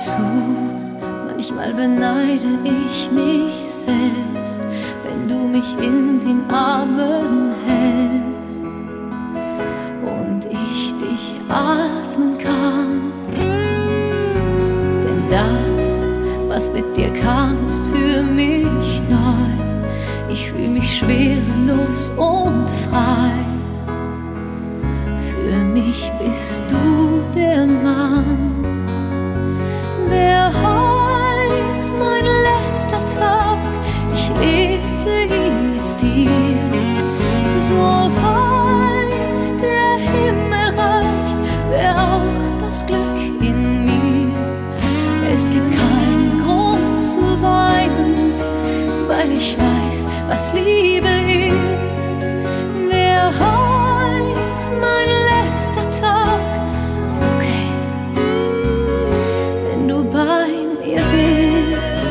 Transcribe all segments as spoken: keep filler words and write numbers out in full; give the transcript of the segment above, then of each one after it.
zu, manchmal beneide ich mich selbst, wenn du mich in den Armen hältst und ich dich atmen kann. Denn das, was mit dir kam, ist für mich neu. Ich fühl mich schwerelos und frei. Für mich bist du der Mann. Wär heut mein letzter Tag, ich lebte ihn mit dir. So weit der Himmel reicht, wär auch das Glück in mir. Es gibt keinen Grund zu weinen, weil ich weiß, was Liebe ist. Wär heut mein letzter Tag, okay, wenn du bei mir bist.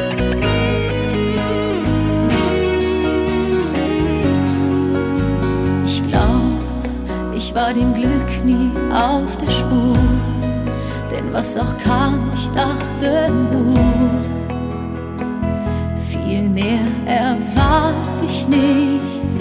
Ich glaub, ich war dem Glück nie auf der Spur, denn was auch kam, ich dachte nur, viel mehr erwart ich nicht.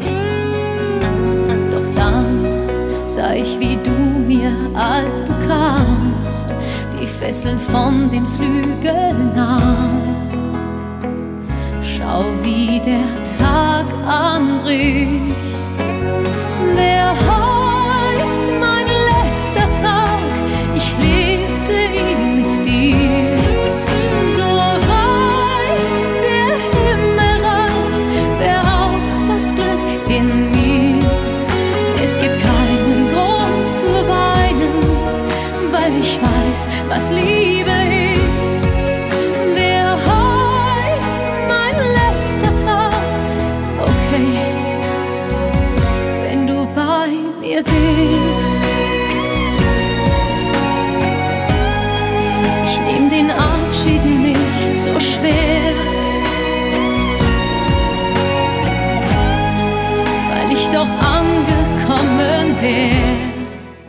Doch dann sah ich, wie du mir, als du kamst, die Fesseln von den Flügeln nahmst. Schau, wie der Tag anbricht. Wär heut mein letzter Tag, ich lebte ihn mit dir. So weit der Himmel reicht, wär auch das Glück in mir. Es gibt keinen Grund zu weinen, weil ich weiß, was Liebe ist. Wär heut mein letzter Tag, okay, wenn du bei mir bist. Ich nehm den Abschied nicht so schwer, weil ich doch angekommen wär.